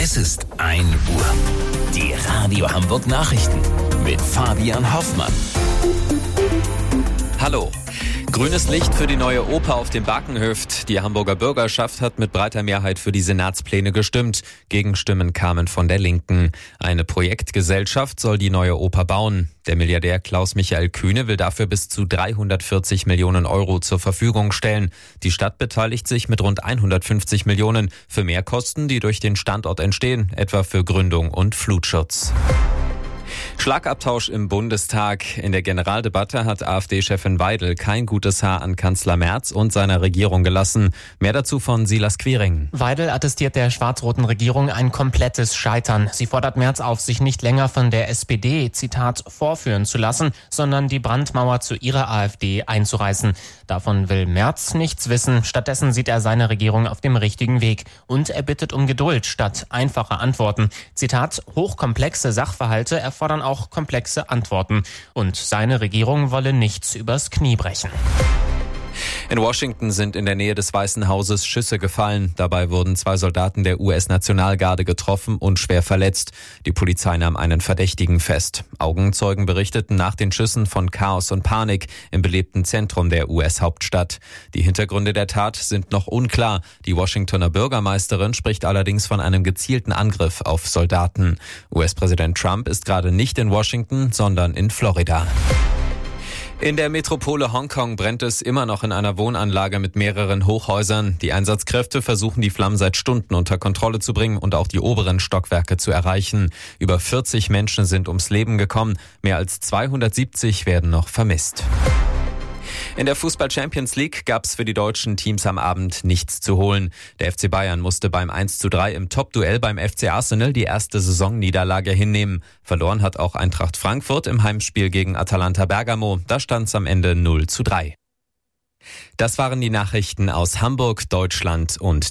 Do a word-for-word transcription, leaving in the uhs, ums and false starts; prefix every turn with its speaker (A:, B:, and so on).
A: Es ist ein Uhr. Die Radio Hamburg Nachrichten mit Fabian Hoffmann.
B: Hallo. Grünes Licht für die neue Oper auf dem Bakenhöft. Die Hamburger Bürgerschaft hat mit breiter Mehrheit für die Senatspläne gestimmt. Gegenstimmen kamen von der Linken. Eine Projektgesellschaft soll die neue Oper bauen. Der Milliardär Klaus-Michael Kühne will dafür bis zu dreihundertvierzig Millionen Euro zur Verfügung stellen. Die Stadt beteiligt sich mit rund hundertfünfzig Millionen für Mehrkosten, die durch den Standort entstehen, etwa für Gründung und Flutschutz. Schlagabtausch im Bundestag. In der Generaldebatte hat AfD-Chefin Weidel kein gutes Haar an Kanzler Merz und seiner Regierung gelassen. Mehr dazu von Silas Quiring.
C: Weidel attestiert der schwarz-roten Regierung ein komplettes Scheitern. Sie fordert Merz auf, sich nicht länger von der S P D, Zitat, vorführen zu lassen, sondern die Brandmauer zu ihrer AfD einzureißen. Davon will Merz nichts wissen. Stattdessen sieht er seine Regierung auf dem richtigen Weg. Und er bittet um Geduld statt einfacher Antworten. Zitat, hochkomplexe Sachverhalte erfordern auch komplexe Antworten. Und seine Regierung wolle nichts übers Knie brechen.
B: In Washington sind in der Nähe des Weißen Hauses Schüsse gefallen. Dabei wurden zwei Soldaten der U S-Nationalgarde getroffen und schwer verletzt. Die Polizei nahm einen Verdächtigen fest. Augenzeugen berichteten nach den Schüssen von Chaos und Panik im belebten Zentrum der U S-Hauptstadt. Die Hintergründe der Tat sind noch unklar. Die Washingtoner Bürgermeisterin spricht allerdings von einem gezielten Angriff auf Soldaten. U S-Präsident Trump ist gerade nicht in Washington, sondern in Florida. In der Metropole Hongkong brennt es immer noch in einer Wohnanlage mit mehreren Hochhäusern. Die Einsatzkräfte versuchen, die Flammen seit Stunden unter Kontrolle zu bringen und auch die oberen Stockwerke zu erreichen. Über vierzig Menschen sind ums Leben gekommen. Mehr als zweihundertsiebzig werden noch vermisst. In der Fußball-Champions League gab es für die deutschen Teams am Abend nichts zu holen. Der F C Bayern musste beim eins zu drei im Top-Duell beim F C Arsenal die erste Saisonniederlage hinnehmen. Verloren hat auch Eintracht Frankfurt im Heimspiel gegen Atalanta Bergamo. Da stand es am Ende null zu drei. Das waren die Nachrichten aus Hamburg, Deutschland und